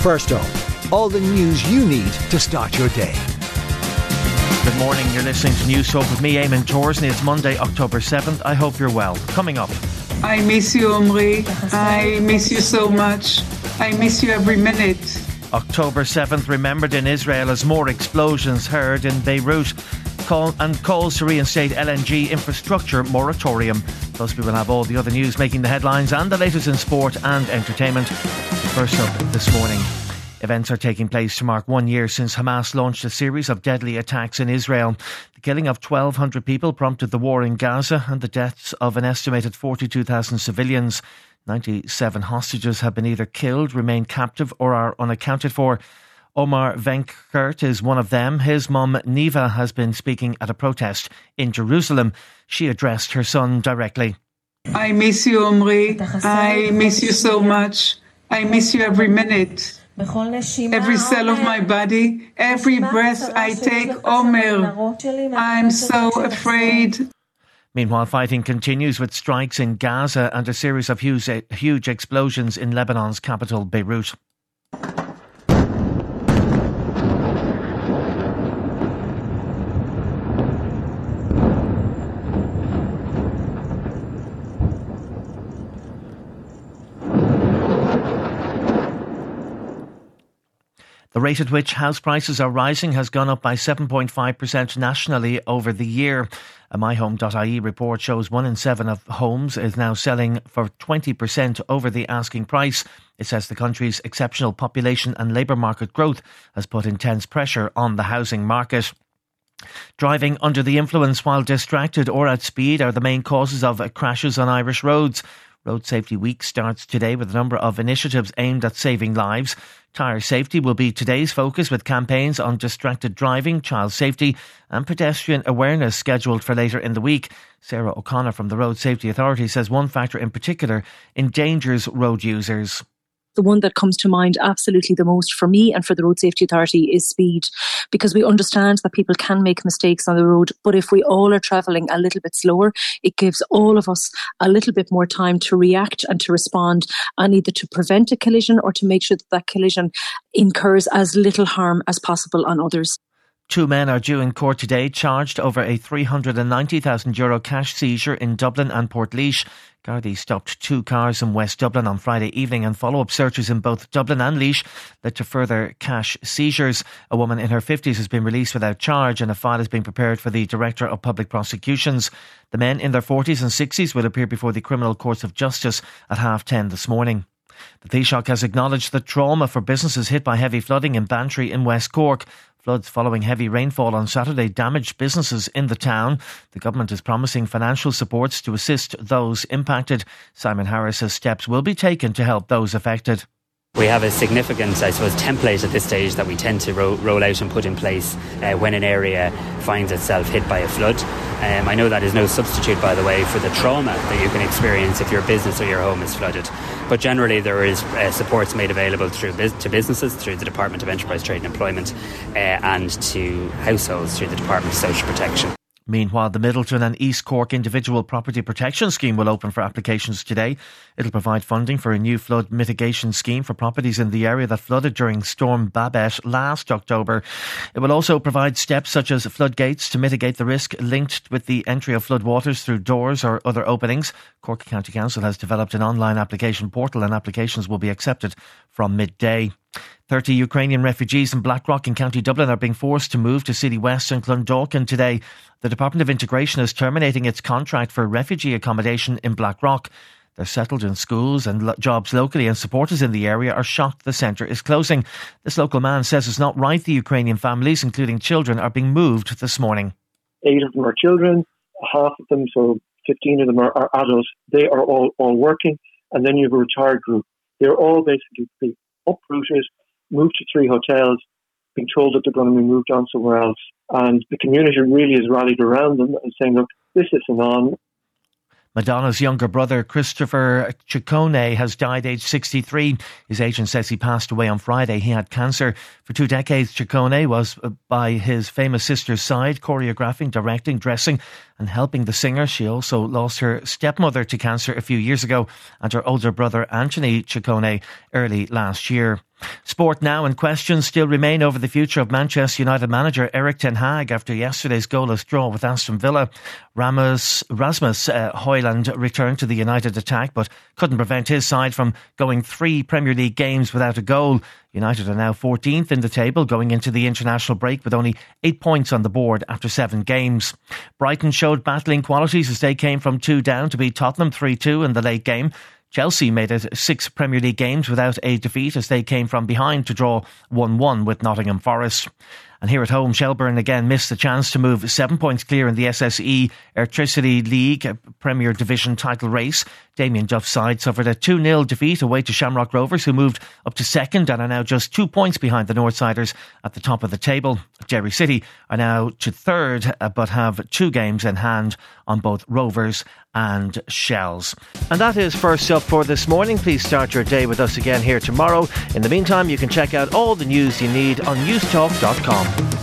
First up, all the news you need to start your day. Good morning, you're listening to News Talk with me, Eamon Torsney. It's Monday, October 7th. I hope you're well. Coming up. I miss you, Omri. I miss you so much. I miss you every minute. October 7th remembered in Israel as more explosions heard in Beirut. Calls to reinstate LNG infrastructure moratorium. Plus we will have all the other news making the headlines and the latest in sport and entertainment. First up this morning. Events are taking place to mark 1 year since Hamas launched a series of deadly attacks in Israel. The killing of 1,200 people prompted the war in Gaza and the deaths of an estimated 42,000 civilians. 97 hostages have been either killed, remain captive or are unaccounted for. Omar Venkert is one of them. His mum, Neva, has been speaking at a protest in Jerusalem. She addressed her son directly. I miss you, Omri. I miss you so much. I miss you every minute. Every cell of my body, every breath I take, Omer. I'm so afraid. Meanwhile, fighting continues with strikes in Gaza and a series of huge explosions in Lebanon's capital, Beirut. The rate at which house prices are rising has gone up by 7.5% nationally over the year. A myhome.ie report shows 1 in 7 of homes is now selling for 20% over the asking price. It says the country's exceptional population and labour market growth has put intense pressure on the housing market. Driving under the influence while distracted or at speed are the main causes of crashes on Irish roads. Road Safety Week starts today with a number of initiatives aimed at saving lives. Tyre safety will be today's focus, with campaigns on distracted driving, child safety and pedestrian awareness scheduled for later in the week. Sarah O'Connor from the Road Safety Authority says one factor in particular endangers road users. The one that comes to mind absolutely the most for me and for the Road Safety Authority is speed, because we understand that people can make mistakes on the road, but if we all are travelling a little bit slower, it gives all of us a little bit more time to react and to respond, and either to prevent a collision or to make sure that that collision incurs as little harm as possible on others. 2 men are due in court today, charged over a €390,000 cash seizure in Dublin and Portlaoise. Gardaí stopped 2 cars in West Dublin on Friday evening, and follow-up searches in both Dublin and Laois led to further cash seizures. A woman in her 50s has been released without charge, and a file is being prepared for the Director of Public Prosecutions. The men in their 40s and 60s will appear before the Criminal Courts of Justice at 10:30 this morning. The Taoiseach has acknowledged the trauma for businesses hit by heavy flooding in Bantry in West Cork. Floods following heavy rainfall on Saturday damaged businesses in the town. The government is promising financial supports to assist those impacted. Simon Harris says steps will be taken to help those affected. We have a significant, template at this stage that we tend to roll out and put in place when an area finds itself hit by a flood. I know that is no substitute, by the way, for the trauma that you can experience if your business or your home is flooded. But generally there is supports made available to businesses through the Department of Enterprise, Trade and Employment and to households through the Department of Social Protection. Meanwhile, the Middleton and East Cork Individual Property Protection Scheme will open for applications today. It'll provide funding for a new flood mitigation scheme for properties in the area that flooded during Storm Babette last October. It will also provide steps such as floodgates to mitigate the risk linked with the entry of flood waters through doors or other openings. Cork County Council has developed an online application portal, and applications will be accepted from midday. 30 Ukrainian refugees in Blackrock in County Dublin are being forced to move to City West and Clondalkin today. The Department of Integration is terminating its contract for refugee accommodation in Blackrock. They're settled in schools and jobs locally, and supporters in the area are shocked the centre is closing. This local man says it's not right the Ukrainian families, including children, are being moved this morning. 8 of them are children, half of them, so 15 of them are adults. They are all working, and then you have a retired group. They're all basically being uprooted, moved to 3 hotels, being told that they're going to be moved on somewhere else. And the community really has rallied around them and saying, look, this isn't on. Madonna's younger brother, Christopher Ciccone, has died aged 63. His agent says he passed away on Friday. He had cancer. For 2 decades, Ciccone was by his famous sister's side, choreographing, directing, dressing and helping the singer. She also lost her stepmother to cancer a few years ago, and her older brother, Anthony Ciccone, early last year. Sport now, and questions still remain over the future of Manchester United manager Erik ten Hag after yesterday's goalless draw with Aston Villa. Rasmus Højlund returned to the United attack but couldn't prevent his side from going 3 Premier League games without a goal. United are now 14th in the table going into the international break with only 8 points on the board after 7 games. Brighton showed battling qualities as they came from 2 down to beat Tottenham 3-2 in the late game. Chelsea made it 6 Premier League games without a defeat as they came from behind to draw 1-1 with Nottingham Forest. And here at home, Shelbourne again missed the chance to move 7 points clear in the SSE Electricity League Premier Division title race. Damien Duff's side suffered a 2-0 defeat away to Shamrock Rovers, who moved up to second and are now just 2 points behind the Northsiders at the top of the table. Derry City are now to third but have 2 games in hand on both Rovers and Shells. And that is First Up for this morning. Please start your day with us again here tomorrow. In the meantime, you can check out all the news you need on newstalk.com.